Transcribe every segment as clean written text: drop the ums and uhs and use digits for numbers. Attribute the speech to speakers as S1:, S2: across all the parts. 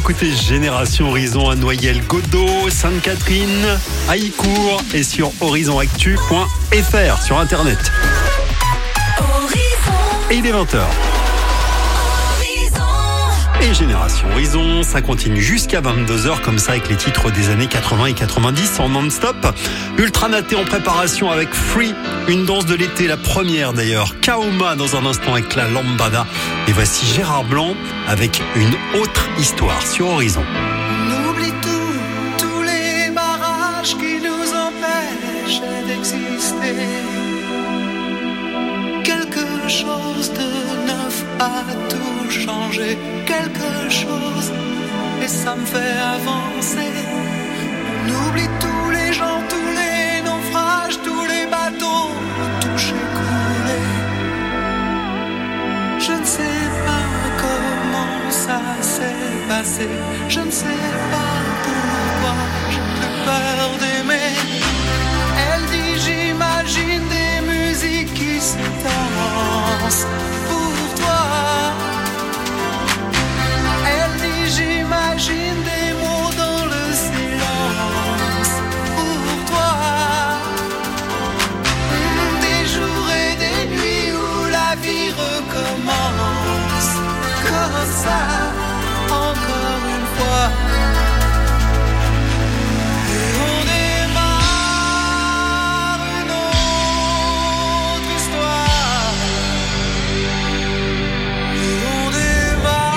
S1: écoutez Génération Horizon à Noyelles-Godault, Sainte-Catherine, Haïcourt et sur horizonactu.fr sur internet. Et il est 20h. Et Génération Horizon, ça continue jusqu'à 22h comme ça avec les titres des années 80 et 90 en non-stop. Ultra Naté en préparation avec Free, une danse de l'été, la première d'ailleurs. Kaoma dans un instant avec la Lambada. Et voici Gérard Blanc avec une autre histoire sur Horizon.
S2: On oublie tous les barrages qui nous empêchent d'exister. Quelque chose de neuf a tout changé. Quelque chose et ça me fait avancer. On oublie tous les gens, tous les naufrages, tous les bateaux touchés, coulés. Je ne sais pas comment ça s'est passé. Je ne sais pas pourquoi j'ai plus peur d'aimer. Elle dit j'imagine des musiques qui se dansent pour toi. J'imagine des mots dans le silence pour toi. Des jours et des nuits où la vie recommence comme ça, encore une fois. Et on démarre une autre histoire. Et on démarre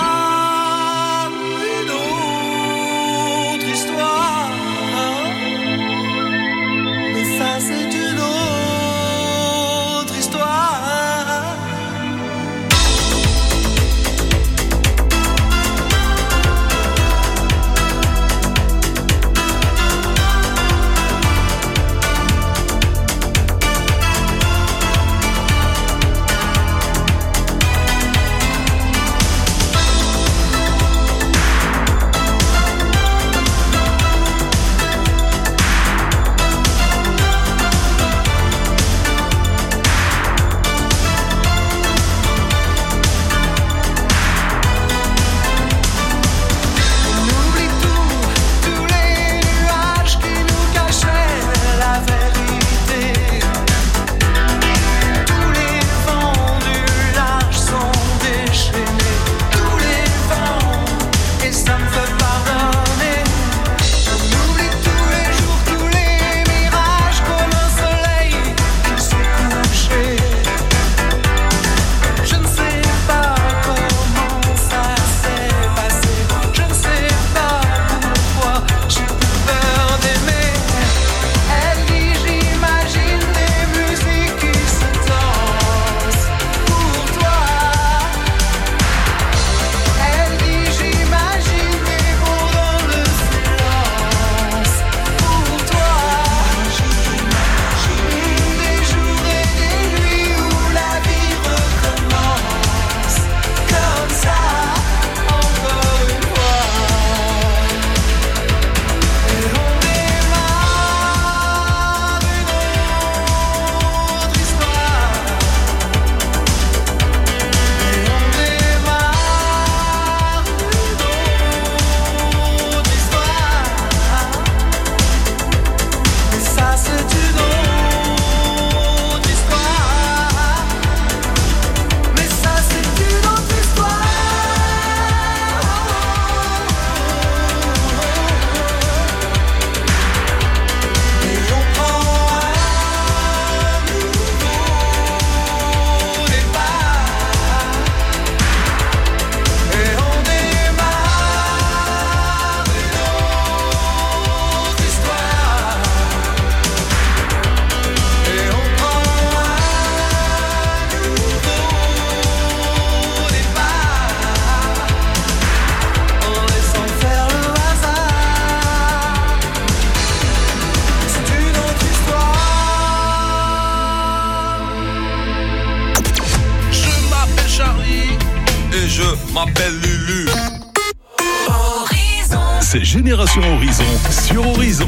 S3: C'est Génération Horizon sur Horizon.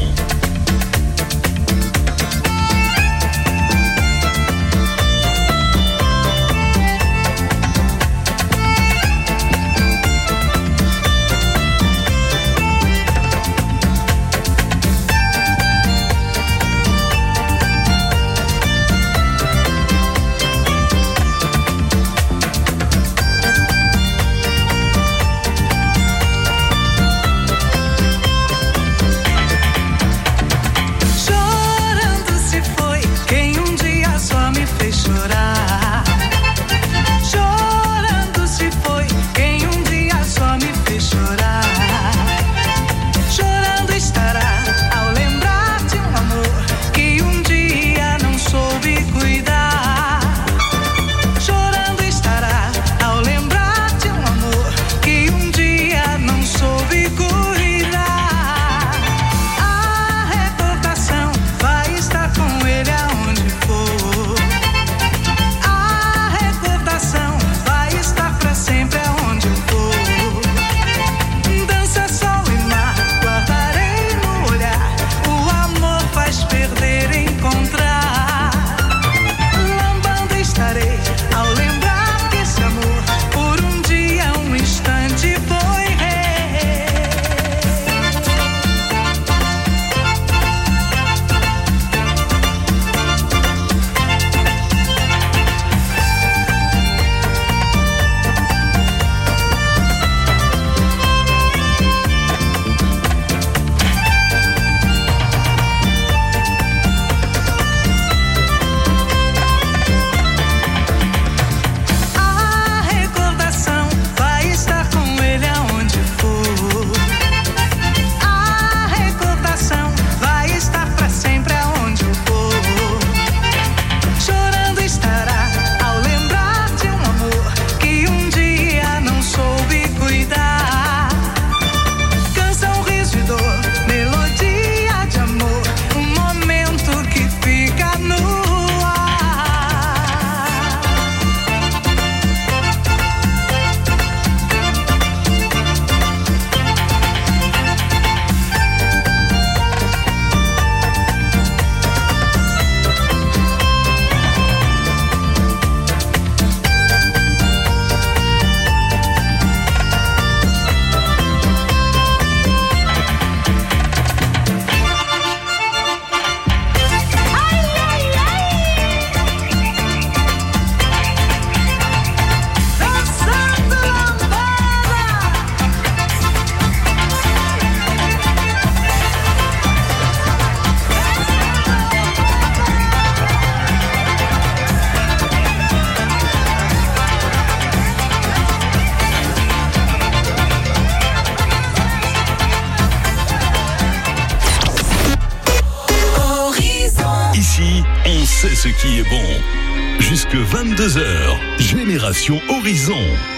S3: qui est bon. Jusque 22h, Génération Horizon.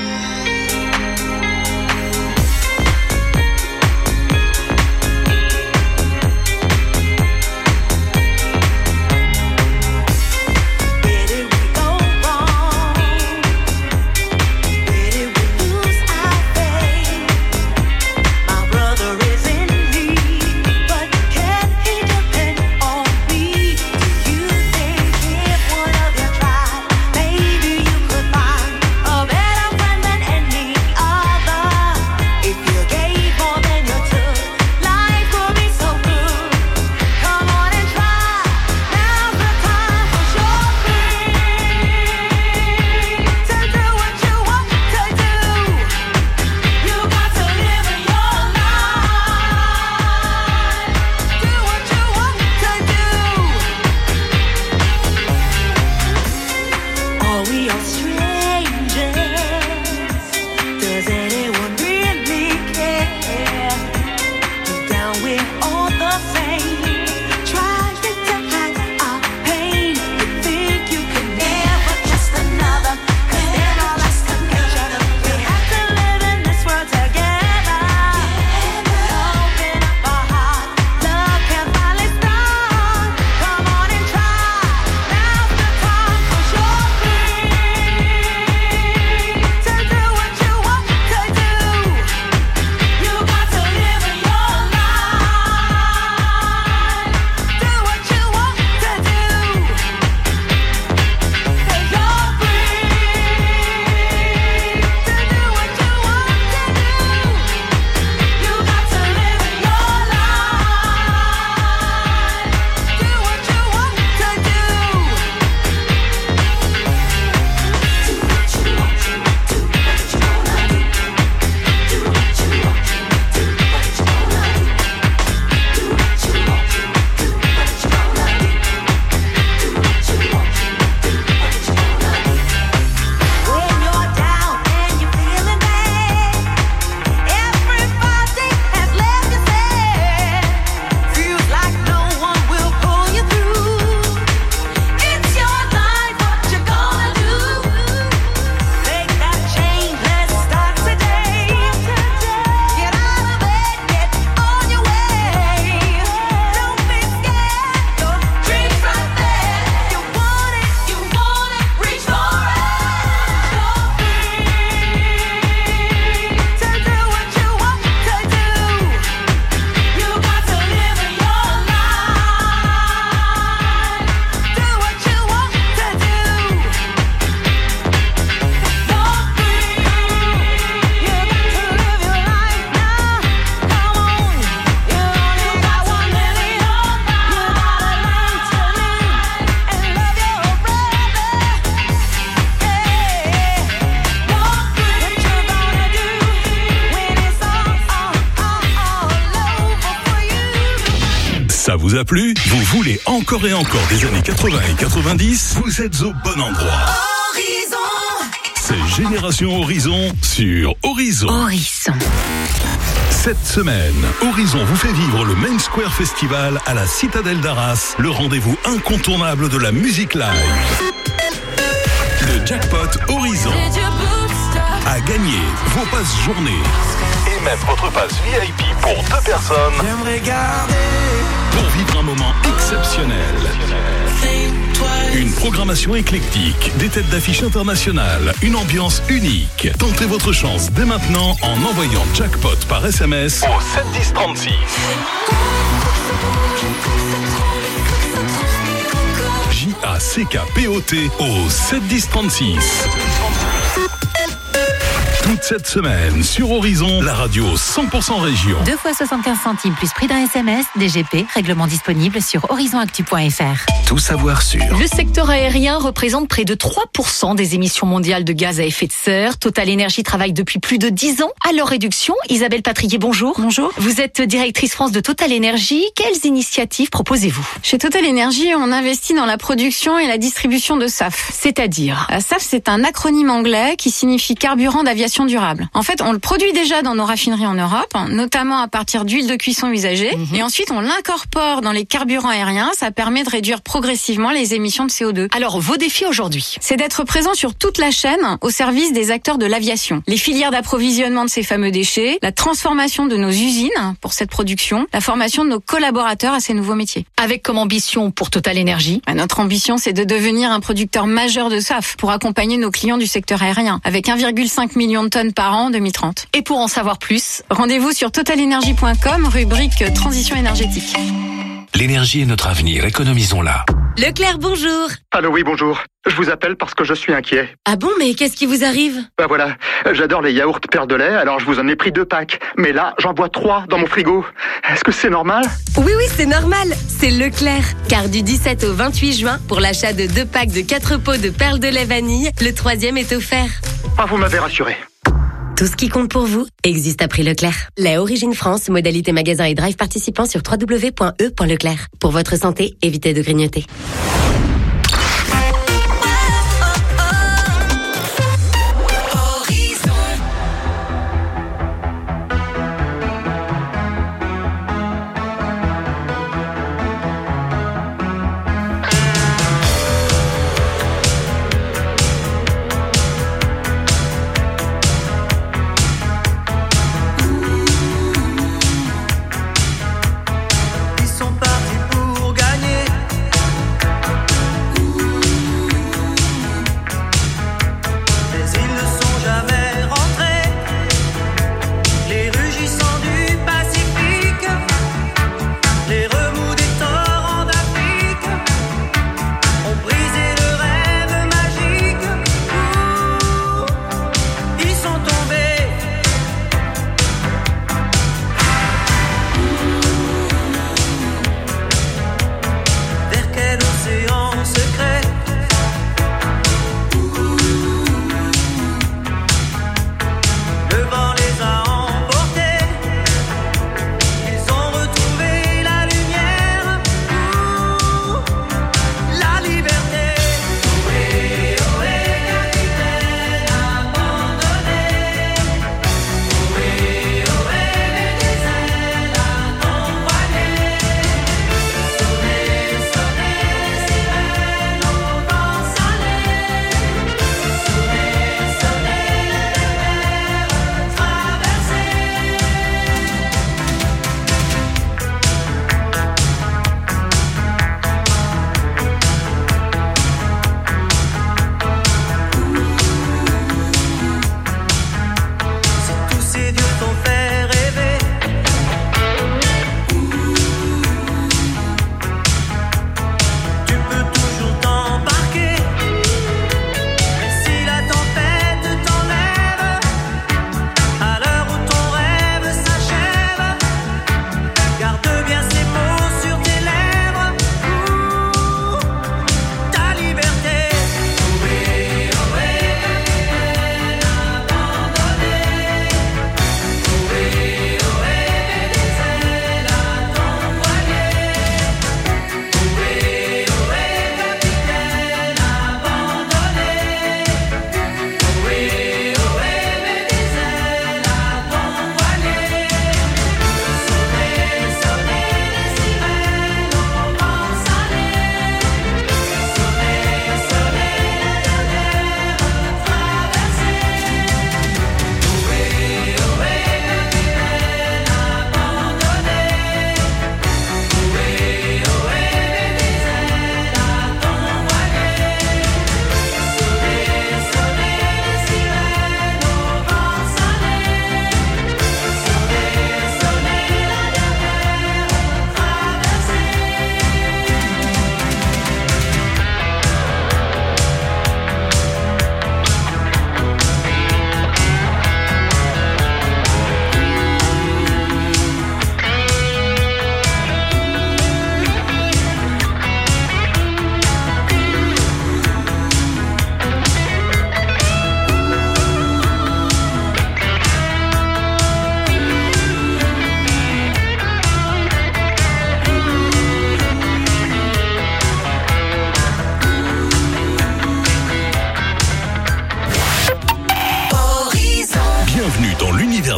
S3: Ça vous a plu? Vous voulez encore et encore des années 80 et 90? Vous êtes au bon endroit.
S4: Horizon.
S3: C'est Génération Horizon sur Horizon.
S4: Horizon.
S3: Cette semaine, Horizon vous fait vivre le Main Square Festival à la Citadelle d'Arras, le rendez-vous incontournable de la musique live. Le jackpot Horizon a gagné vos passes journée et même votre passe VIP pour 2 personnes pour vivre un moment exceptionnel. Une programmation éclectique, des têtes d'affiche internationales, une ambiance unique. Tentez votre chance dès maintenant en envoyant jackpot par SMS au 71036. JACKPOT au 71036. Toute cette semaine sur Horizon, la radio 100% région.
S5: 2 fois 75 centimes plus prix d'un SMS, DGP, règlement disponible sur horizonactu.fr.
S3: Tout savoir sur.
S6: Le secteur aérien représente près de 3% des émissions mondiales de gaz à effet de serre. Total Energy travaille depuis plus de 10 ans à leur réduction. Isabelle Patrier, bonjour.
S7: Bonjour.
S6: Vous êtes directrice France de Total Energy. Quelles initiatives proposez-vous?
S7: Chez Total Energy, on investit dans la production et la distribution de SAF.
S6: C'est-à-dire?
S7: SAF, c'est un acronyme anglais qui signifie carburant d'aviation consommation durable. En fait, on le produit déjà dans nos raffineries en Europe, notamment à partir d'huile de cuisson usagée, et ensuite on l'incorpore dans les carburants aériens. Ça permet de réduire progressivement les émissions de CO2.
S6: Alors, vos défis aujourd'hui?
S7: C'est d'être présent sur toute la chaîne au service des acteurs de l'aviation. Les filières d'approvisionnement de ces fameux déchets, la transformation de nos usines pour cette production, la formation de nos collaborateurs à ces nouveaux métiers.
S6: Avec comme ambition pour TotalEnergies?
S7: Notre ambition, c'est de devenir un producteur majeur de SAF pour accompagner nos clients du secteur aérien, avec 1,5 million de tonnes par an en 2030.
S6: Et pour en savoir plus,
S7: rendez-vous sur totalenergy.com, rubrique transition énergétique.
S8: L'énergie est notre avenir, économisons-la.
S9: Leclerc, bonjour.
S10: Allô, oui, bonjour. Je vous appelle parce que je suis inquiet.
S9: Ah bon, mais qu'est-ce qui vous arrive?
S10: Bah voilà, j'adore les yaourts Perle de lait, alors je vous en ai pris 2 packs. Mais là, j'en bois 3 dans mon frigo. Est-ce que c'est normal?
S9: Oui, c'est normal. C'est Leclerc. Car du 17 au 28 juin, pour l'achat de 2 packs de 4 pots de Perle de lait vanille, le 3e est offert.
S10: Ah, vous m'avez rassuré.
S9: Tout ce qui compte pour vous existe à prix Leclerc. Lait Origine France, modalité magasin et drive participant sur www.e.leclerc. Pour votre santé, évitez de grignoter.
S2: Ils sont partis pour gagner.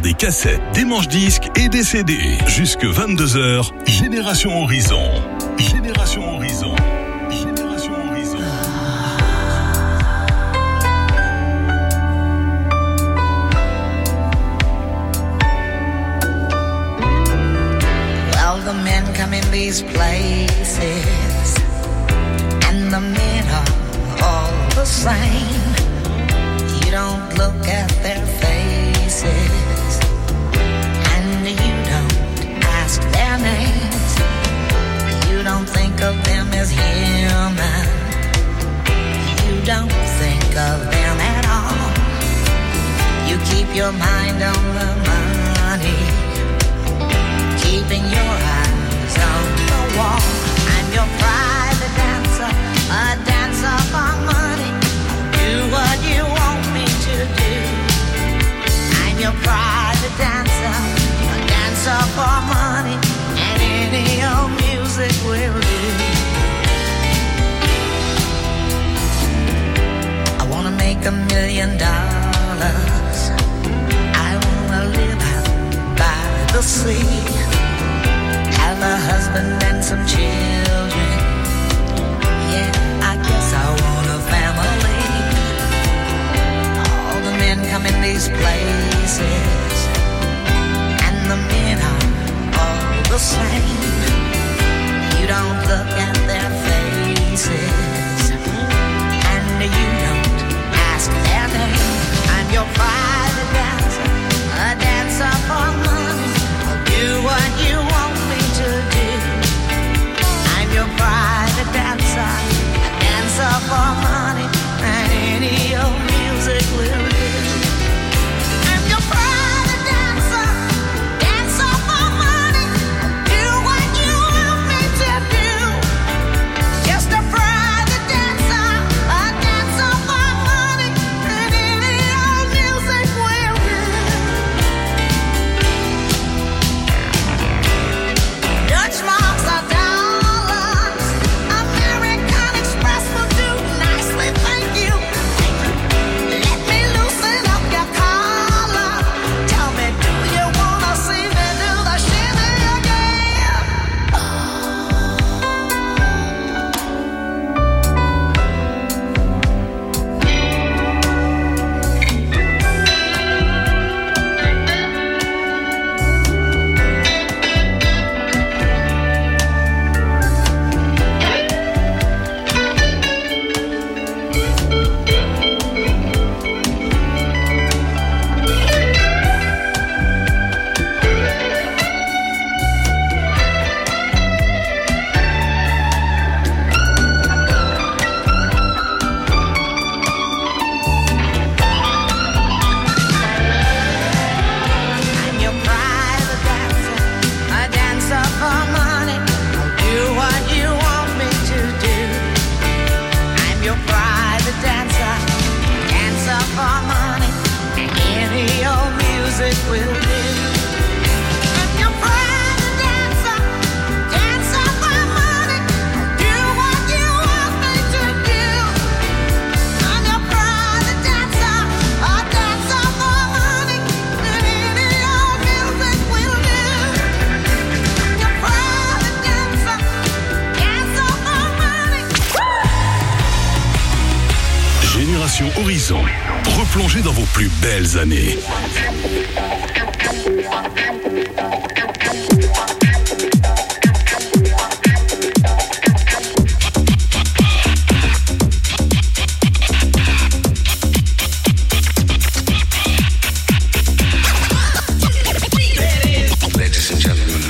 S3: faire des cassettes, des manches-disques et des CD. Jusque 22h, Génération Horizon. Génération Horizon. Génération Horizon.
S11: Well, the men come in these places, and the men are all the same. You don't look at their faces, and you don't ask their names. You don't think of them as human. You don't think of them at all. You keep your mind on the money, keeping your eyes on the wall. I'm your private dancer, a dancer for money. Do what you want me to do. I'm your private dancer, a dancer for money, and any old music will do. I wanna make $1 million. I wanna live out by the sea, have a husband and some children. Yeah, I guess I want a family. All the men come in these places, and the men are all the same. You don't look at their faces, and you don't ask their name. I'm your private dancer, a dancer for money. I'll do what you want me to do. I'm your private dancer, a dancer for money, and any old music will do. I'm your private dancer, dancer for money. Do what you want me to do. Just a private dancer, a dancer for money, and any old music will do. Dutch marks are dollars, American Express will do nicely, thank you. Let me loosen up your collar. Tell me, do you wanna see me do the shimmy again? I'm your private dancer, a dancer for money. I'll do what you want me to do. I'm your private dancer, dancer for money, and any old music will do. I'm your private dancer, dancer for money. I'll do what you want me to do. I'm your private dancer, a dancer for money, and any old music will do. I'm your private dancer, dancer for money.
S3: Génération Horizon. Replongez dans vos plus belles années.
S8: Ladies and gentlemen.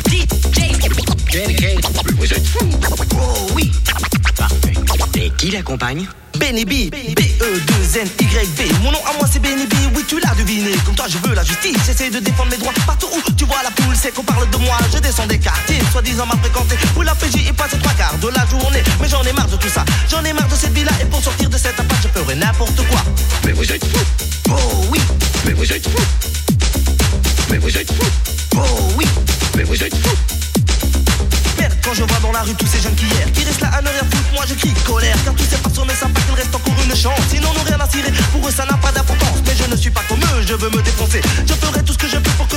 S12: Oh oui, parfait. Et qui l'accompagne? Benny B, B-E-2-N-Y-B. Mon nom à moi c'est Benny B, oui tu l'as deviné. Comme toi je veux la justice, j'essaie de défendre mes droits. Partout où tu vois la foule, c'est qu'on parle de moi. Je descends des quartiers, soi-disant m'a fréquenté, où la PJ est passée 3/4 de la journée. Mais j'en ai marre de tout ça, j'en ai marre de cette vie-là. Et pour sortir de cette impasse, je ferai n'importe quoi.
S8: Mais vous êtes fous.
S12: Oh oui,
S8: Mais vous êtes fous. Mais vous êtes fous.
S12: oh oui.
S8: Mais vous êtes fous.
S12: Merde, quand je vois dans la rue tous ces jeunes qui hier, qui restent là à ne rien foutre, moi je crie colère. Car tous ces personnes ne savent pas qu'il reste encore une chance. Ils n'en ont rien à cirer, pour eux ça n'a pas d'importance. Mais je ne suis pas comme eux, je veux me défoncer. Je ferai tout ce que je peux pour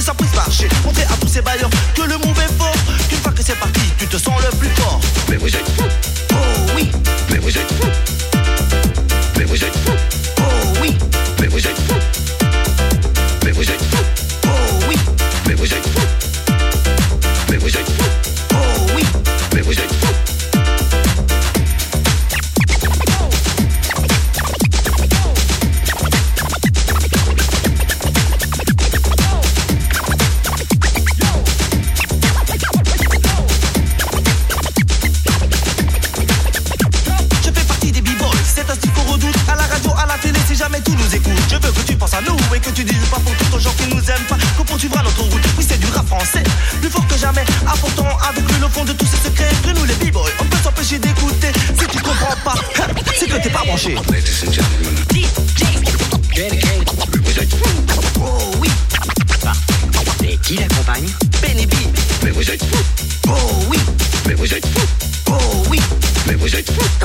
S12: à nous et que tu dises pas pour tous aux gens qui nous aiment pas que poursuivra notre route. Oui, c'est du rap français, plus fort que jamais. Apportons avec lui le fond de tous ces secrets que nous les b-boys, on peut s'empêcher d'écouter. Si tu comprends pas, c'est que t'es pas branché.
S8: Ladies and gentlemen, dedicated. Vous êtes fous.
S12: Oh oui.
S13: Et qui l'accompagne?
S12: Benny B.
S8: Mais vous êtes fous.
S12: Oh oui.
S8: Mais vous êtes fous.
S12: Oh oui.
S8: Mais vous êtes fous.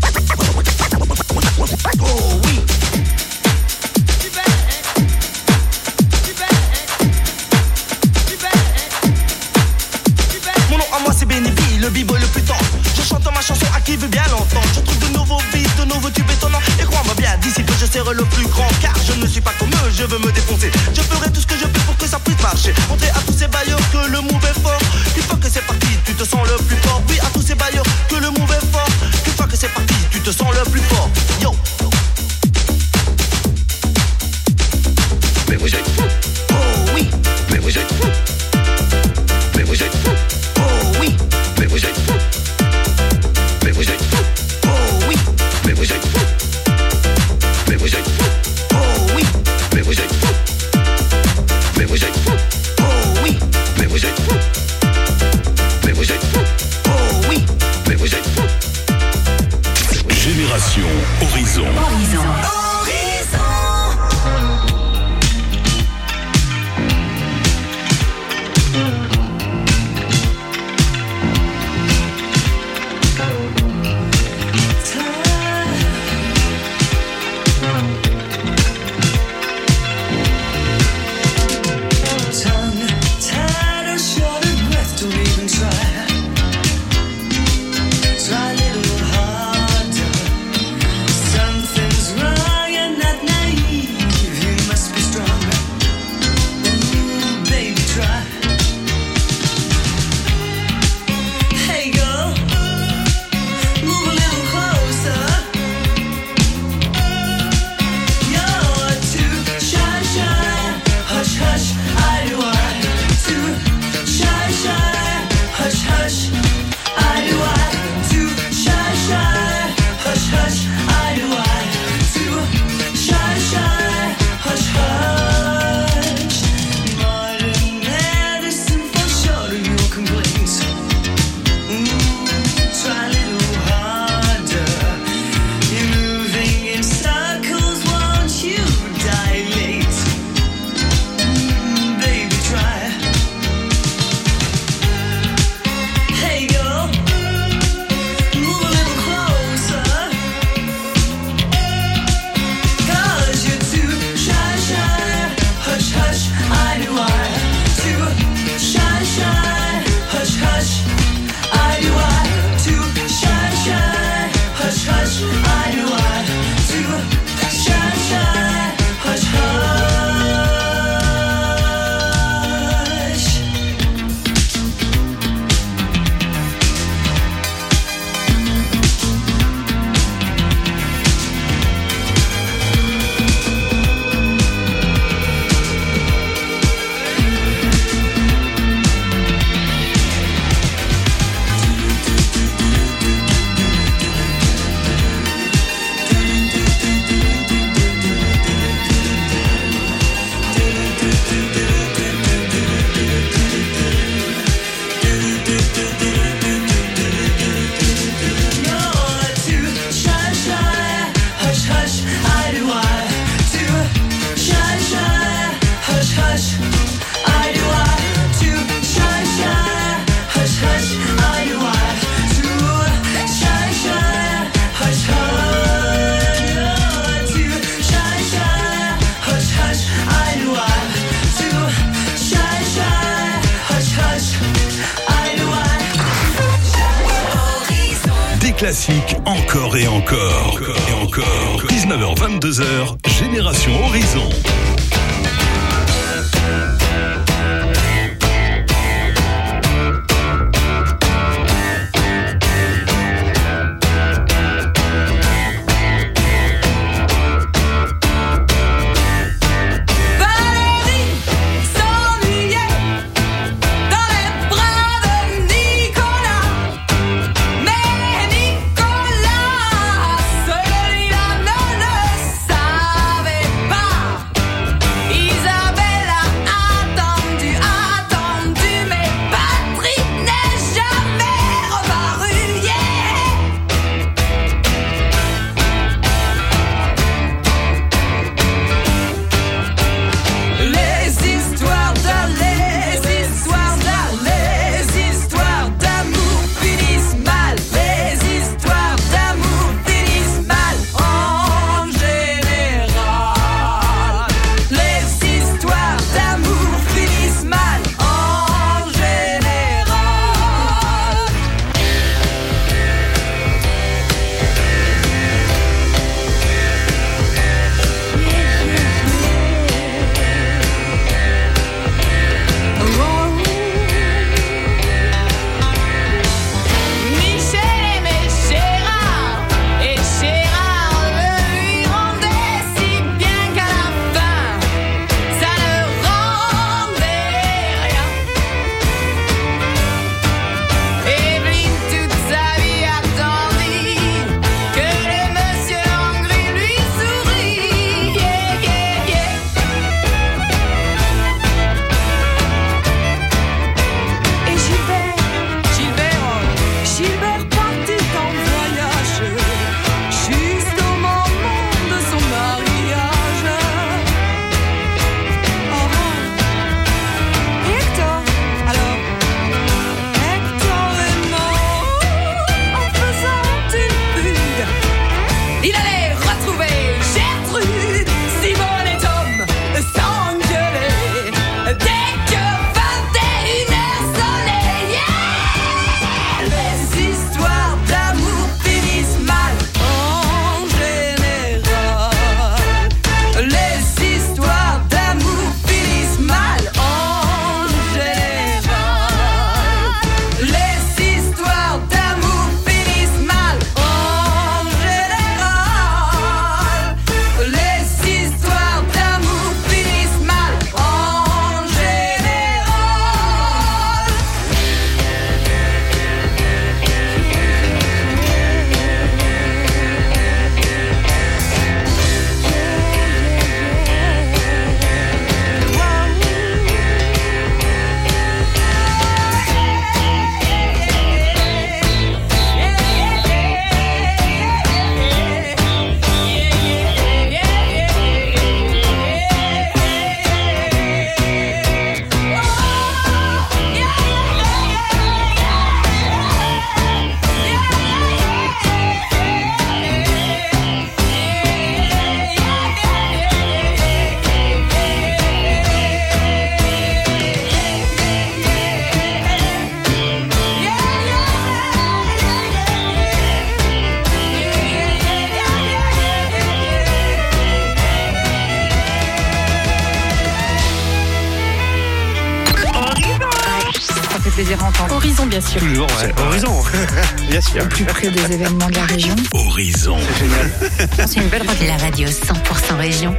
S12: Oh oui. Mon nom à moi c'est Benny B, le b-boy le plus tendre. Je chante ma chanson à qui veut bien l'entendre. Je trouve de nouveaux beats, de nouveaux tubes étonnants. Et crois-moi bien, d'ici peu je serai le plus grand. Car je ne suis pas comme eux, je veux me défoncer. Je ferai tout ce que je peux pour que ça puisse marcher. Montrer à tous ces bailleurs que le move est fort. Une fois que c'est parti, tu te sens le plus fort. Oui, à tous ces bailleurs que le move est fort. Une fois que c'est parti, tu te sens le plus fort. Yo.
S8: Mais vous êtes fous.
S12: Oh oui.
S8: Mais vous êtes fous. Mais vous êtes fous.
S12: Oh oui.
S8: Mais vous êtes fous. Mais vous êtes fous.
S12: Oh oui.
S8: Mais vous êtes fous. Mais vous êtes fous.
S12: Oh oui.
S8: Mais vous êtes fous. Mais vous êtes fous.
S12: Oh oui.
S8: Mais vous êtes fous. Mais vous êtes fous.
S12: Oh oui.
S8: Mais vous êtes fous.
S3: Génération Horizon. Classique encore et encore. Et encore. 19h, 22h, Génération Horizon.
S7: plaisir à entendre.
S14: Horizon, bien sûr.
S1: Toujours, ouais. Horizon. Bien sûr.
S14: Au plus près des événements de la région.
S3: Horizon.
S1: C'est génial.
S5: C'est une belle radio. La radio 100% région.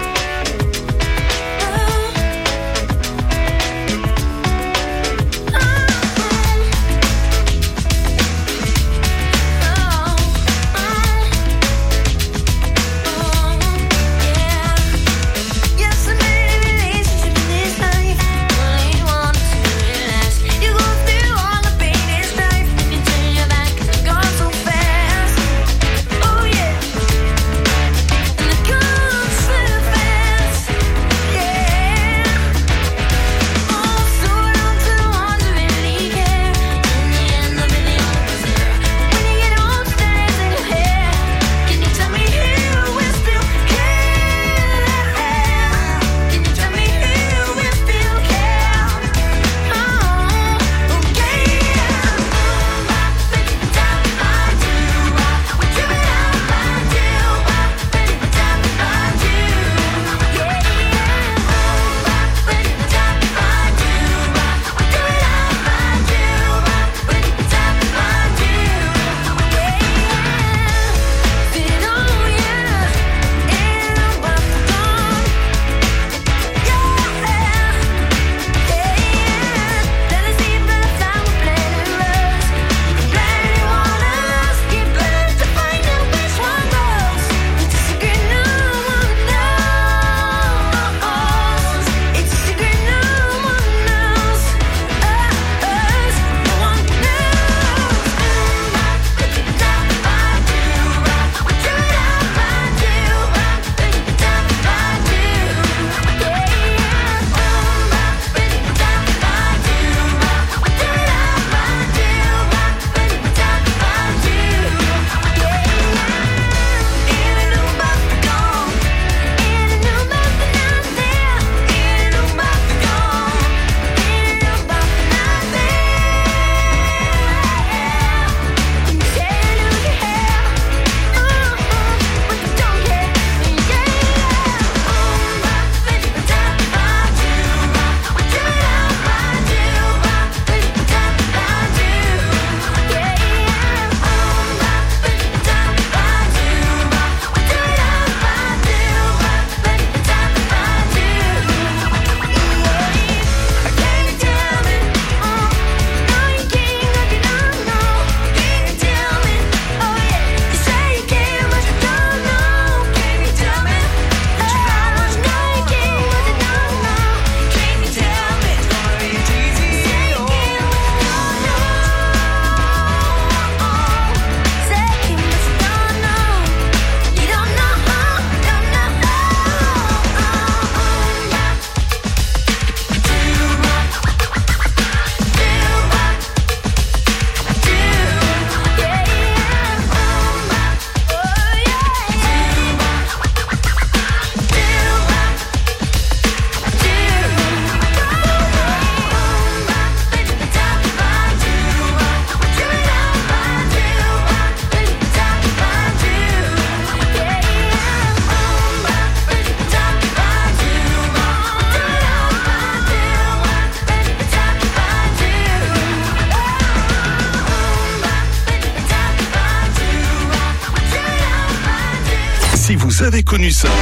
S3: Si vous avez connu ça,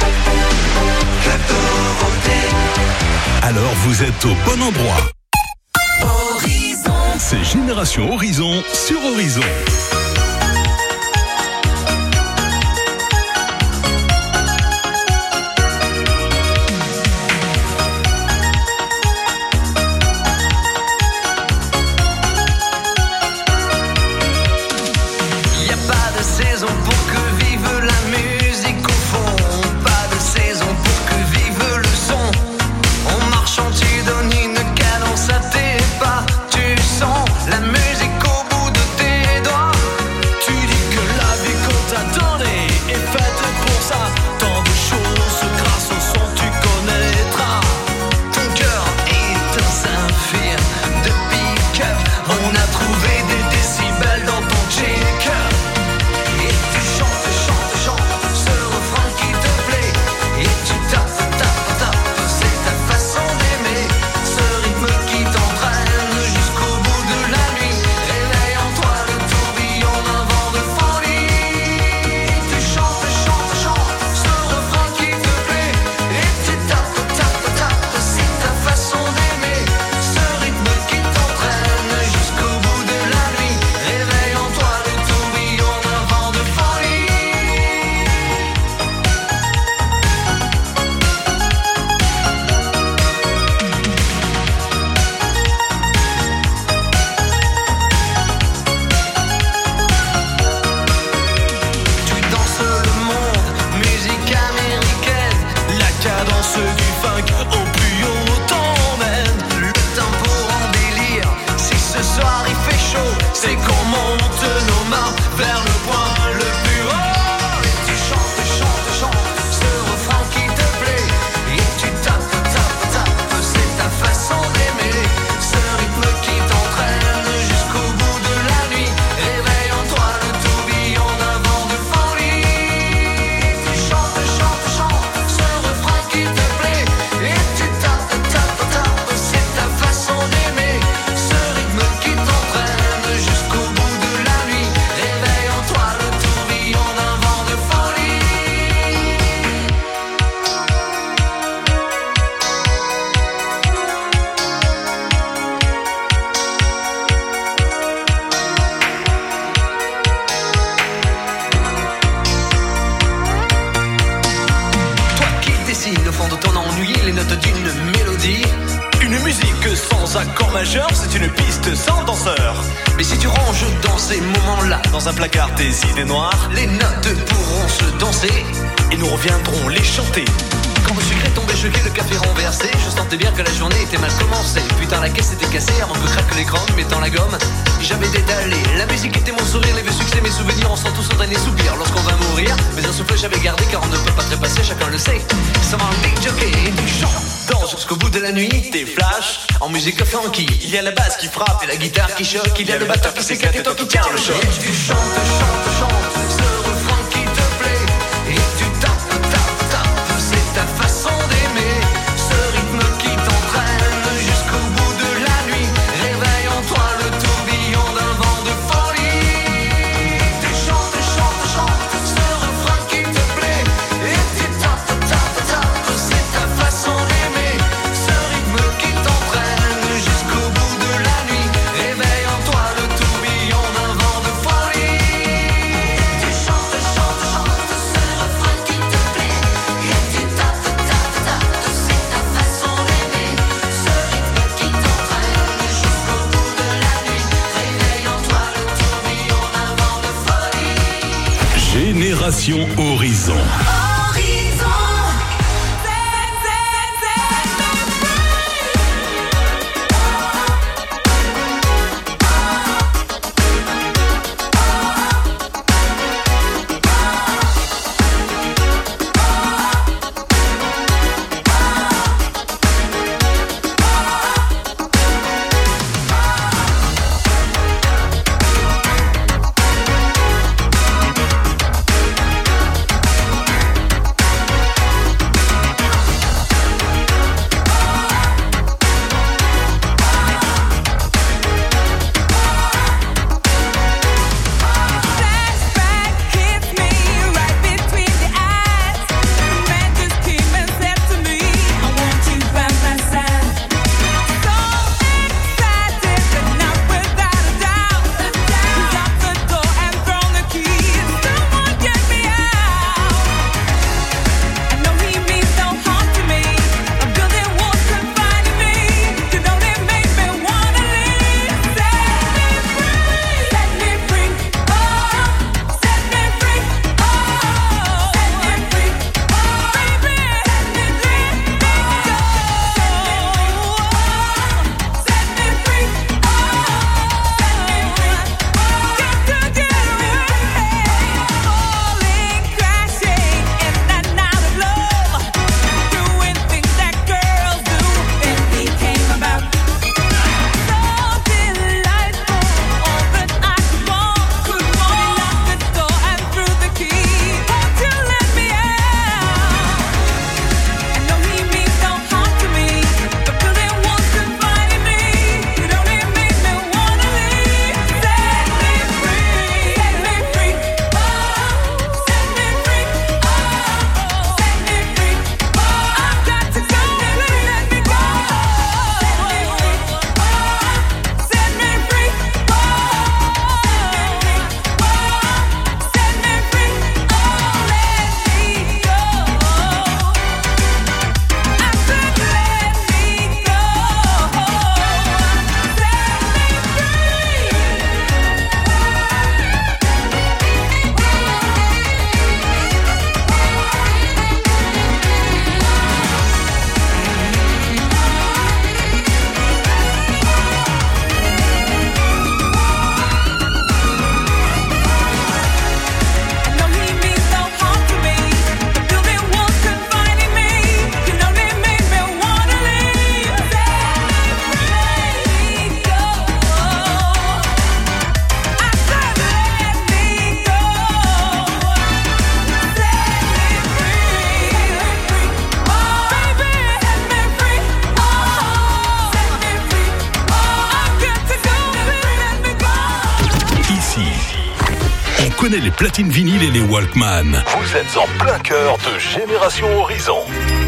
S3: alors vous êtes au bon endroit.
S4: Horizon.
S3: C'est Génération Horizon sur Horizon.
S2: La musique au bout de tes doigts.
S15: cadence du funk au plus haut t'emmène. Le tempo en délire, si ce soir il fait chaud, c'est qu'on monte nos mains vers le point le plus haut. Et tu chantes, chantes, chantes ce refrain qui te plaît. Et tu tapes, tapes, tapes, c'est ta façon d'aimer. Ce rythme qui t'entraîne jusqu'au bout de la nuit. Réveille en toi le tourbillon d'un vent de folie. Tu chantes, chantes, chantes ce refrain qui te plaît. Et tu tapes, tapes, tapes, c'est ta façon d'aimer. Ce rythme qui t'entraîne jusqu'au bout de la nuit. Réveille en toi le tourbillon d'un vent de folie. Toi qui dessines au fond de ton ennui les notes d'une mélodie. Une musique sans accord majeur, c'est une piste sans danseur. Mais si tu ranges dans ces moments-là, dans un placard tes idées noires, les notes pourront se danser et nous reviendrons les chanter. Quand le sucre est tombé choqué, le café renversé, je sentais bien que la journée était mal commencée. Putain, la caisse était cassée avant que craque l'écran, mettant la gomme. J'avais détalé, la musique était mon sourire, les vieux succès, mes souvenirs, on sent tous au dernier soupir lorsqu'on va mourir. Mais un souffle j'avais gardé car on ne peut pas trépasser, chacun le sait. Ça va un big jockey et tu chantes, danse jusqu'au bout de la nuit. Des flashs en musique funky, il y a la basse qui frappe et la guitare qui choque. Il y a le batteur qui s'éclate et toi qui tiens le choc. Et tu chantes, chantes, chantes ce refrain qui te plaît. Et tu tapes, tapes, tapes, c'est ta façon d'aimer. Ce rythme qui t'entraîne jusqu'au bout de la nuit. Réveille en toi le tourbillon d'un vent de folie. Tu chantes, chantes, chantes ce refrain qui te plaît. Et tu tapes, tapes, tapes, c'est ta façon d'aimer. Ce rythme qui t'entraîne jusqu'au bout de la nuit. Réveille en toi le tourbillon d'un vent de folie. Tu chantes, chantes, chantes ce refrain qui te plaît. Et tu tapes, tapes, tapes, c'est ta façon d'aimer. Ce rythme qui t'entraîne jusqu'au bout de la nuit. Réveille en toi le tourbillon d'un vent de folie.
S3: Génération Horizon. connaît les platines vinyles et les Walkman. Vous êtes en plein cœur de Génération Horizon.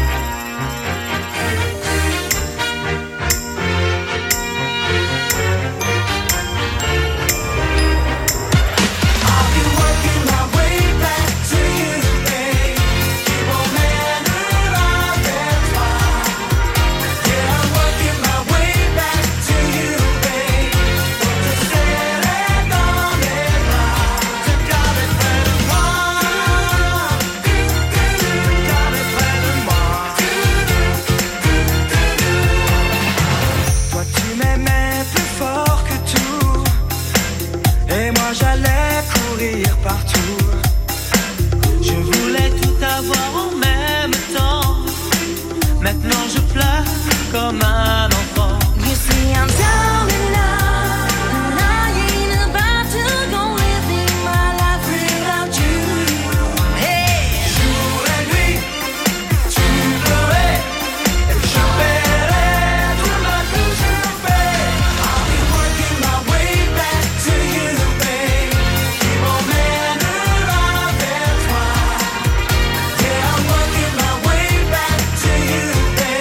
S2: Comme un enfant. You see, I'm down in love, and I ain't about to go living my life without you. Hey, jour et nuit, tu pleurais, et je paierais tout le que je fais. I'll be working my way back to you, babe. Qui m'emmènera vers toi. Yeah, I'm working my way back to you, babe.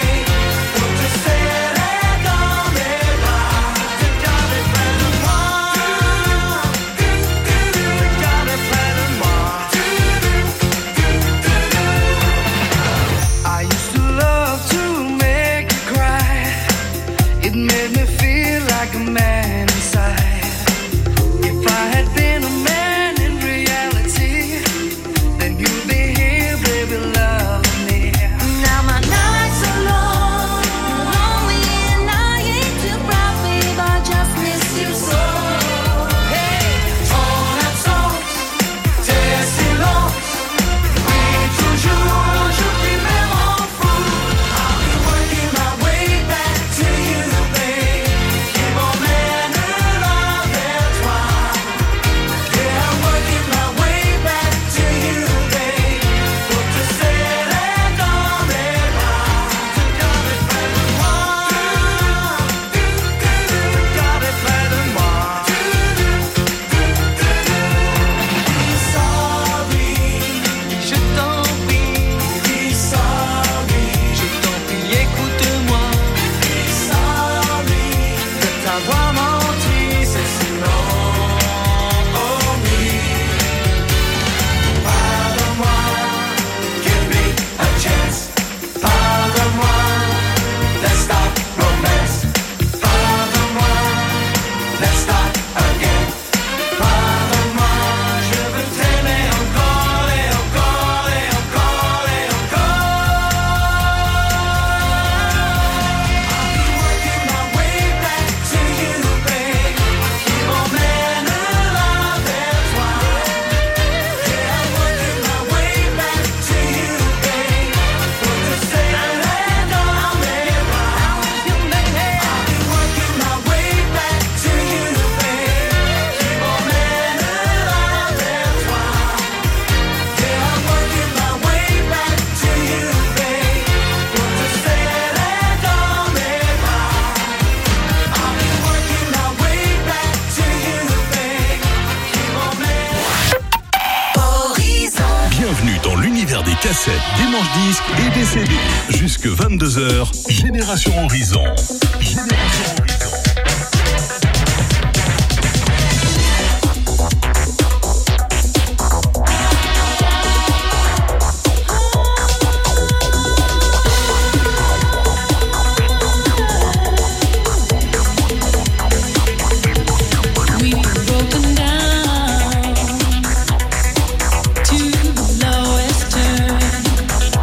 S3: Cassettes, des manches-disques et des CD. Jusque 22h, Génération Horizon. Génération Horizon.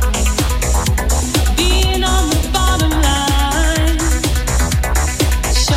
S2: Being on the bottom line.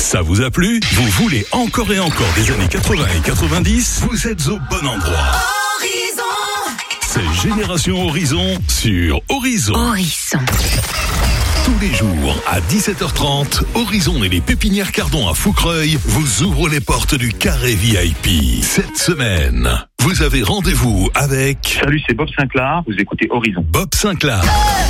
S3: Ça vous a plu? Vous voulez encore et encore des années 80 et 90? Vous êtes au bon endroit. C'est Génération Horizon sur Horizon.
S5: Horizon.
S3: Tous les jours à 17h30, Horizon et les Pépinières Cardon à Foucreuil vous ouvrent les portes du Carré VIP. Cette semaine, vous avez rendez-vous avec...
S16: Salut, c'est Bob Sinclair, vous écoutez Horizon.
S3: Bob Sinclair.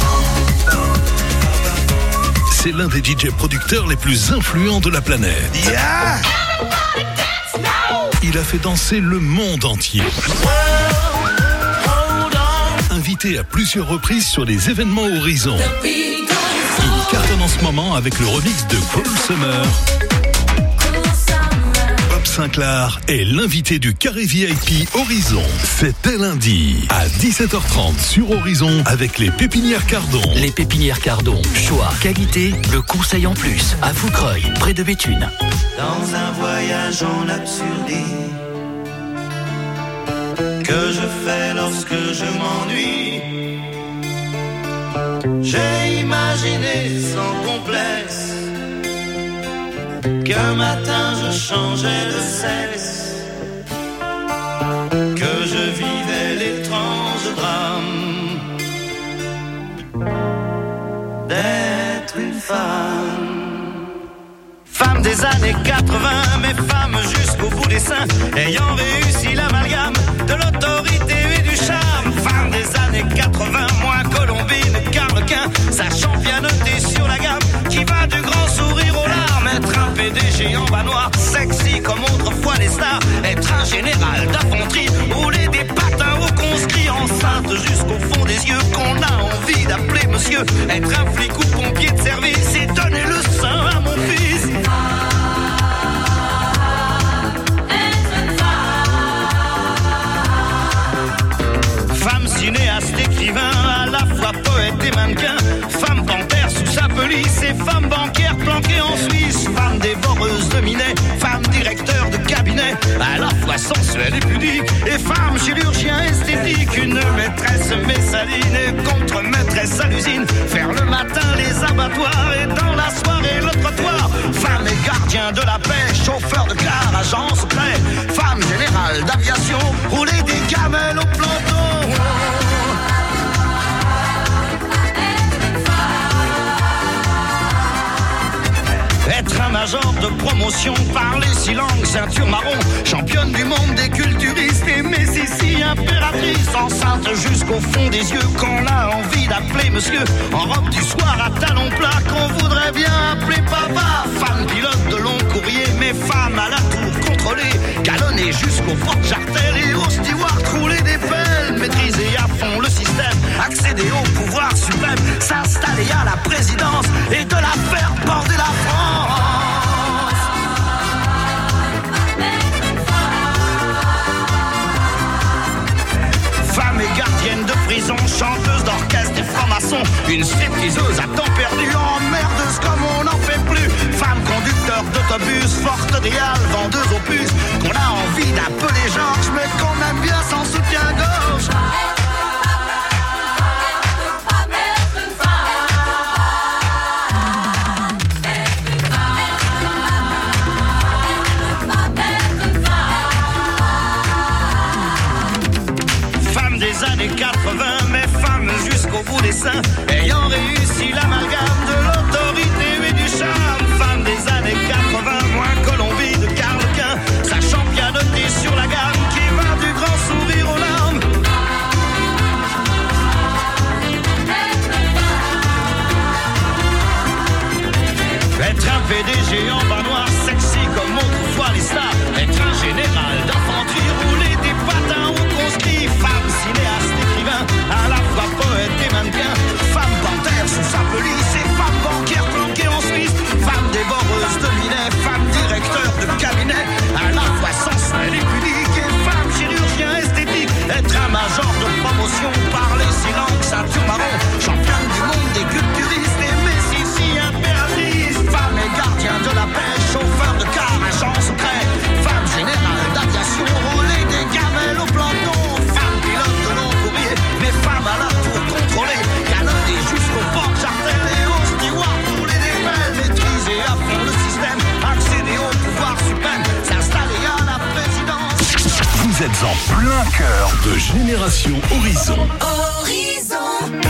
S3: C'est l'un des DJ producteurs les plus influents de la planète.
S2: Yeah!
S3: Il a fait danser le monde entier. Invité à plusieurs reprises sur les événements Horizon. Il cartonne en ce moment avec le remix de Cruel Summer. Bob Sinclair est l'invité du Carré VIP Horizon. C'est dès lundi à 17h30 sur Horizon avec les Pépinières Cardon.
S17: Les Pépinières Cardon. Choix, qualité, le conseil en plus. À Foucreuil, près de Béthune.
S2: Dans un voyage en absurdité que je fais lorsque je m'ennuie, j'ai imaginé sans complexe qu'un matin je changeais de sexe, que je vivais l'étrange drame d'être une femme. Femme des années 80, mais femme jusqu'au bout des seins, ayant réussi l'amalgame de l'autorité et du charme. Femme des années 80, moins Colombine qu'Arlequin, sachant bien noter sur la gamme, qui va du grand sourire aux larmes. Être un PDG en bas noir, sexy comme autrefois les stars. Être un général d'infanterie, rouler des patins aux conscrits, enceinte jusqu'au fond des yeux, qu'on a envie d'appeler monsieur. Être un flic ou pompier de service et donner le sein à mon fils. Cinéaste, écrivain, à la fois poète et mannequin. Femme panthère sous sa pelisse et femme bancaire planquée en Suisse. Femme dévoreuse de minet, femme directeur de cabinet, à la fois sensuelle et pudique. Et femme chirurgien esthétique, une maîtresse messaline et contre-maîtresse à l'usine. Faire le matin les abattoirs et dans la soirée le trottoir. Femme et gardien de la paix, chauffeur de car, agent secret. Femme générale d'aviation, rouler des gamelles au planton. Être un major de promotion, parler 6 langues, ceinture marron, championne du monde des culturistes et Messissi impératrice, enceinte jusqu'au fond des yeux, qu'on a envie d'appeler monsieur, en robe du soir à talons plats, qu'on voudrait bien appeler papa. Femme pilote de long courrier, mais femme à la tour contrôlée, galonnée jusqu'au porte-jartel et au steward rouler des pelles, maîtriser à fond le système, accéder au pouvoir suprême, s'installer à la présidence et de la faire border la France. Femme et gardienne de prison, chanteuse d'orchestre et franc-maçon, une stripteaseuse à temps perdu, emmerdeuse comme on n'en fait plus. Femme conducteur d'autobus, forte idéale, vendeuse aux puces, qu'on a envie d'appeler Georges, mais qu'on aime bien sans soutien-gorge. Des années 80, mais femme jusqu'au bout des seins, ayant réussi l'amalgame de l'autorité et du charme. Femme des années 80, moins Colombie de Carlequin, sachant pianoter sur la gamme, qui va du grand sourire aux larmes. Être un PDG en bas noir, sexy comme autrefois les stars. Être un général d'infanterie, rouler des patins aux conscrits. Femme cinéaste, écrivain, à la fois poète et mannequin. Femme panthère sous sa pelisse et femme bancaire planquée en Suisse. Femme dévoreuse de minet, femme directeur de cabinet, à la fois sensuelle et pudique. Et femme chirurgien esthétique. Être un major de promotion, parler 6 langues, ceinture marron, championne du monde des culturistes et Messissi impératrice. Femme et gardien de la pêche,
S3: en plein cœur de Génération Horizon.
S4: Horizon.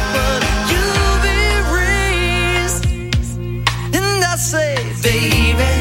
S2: Baby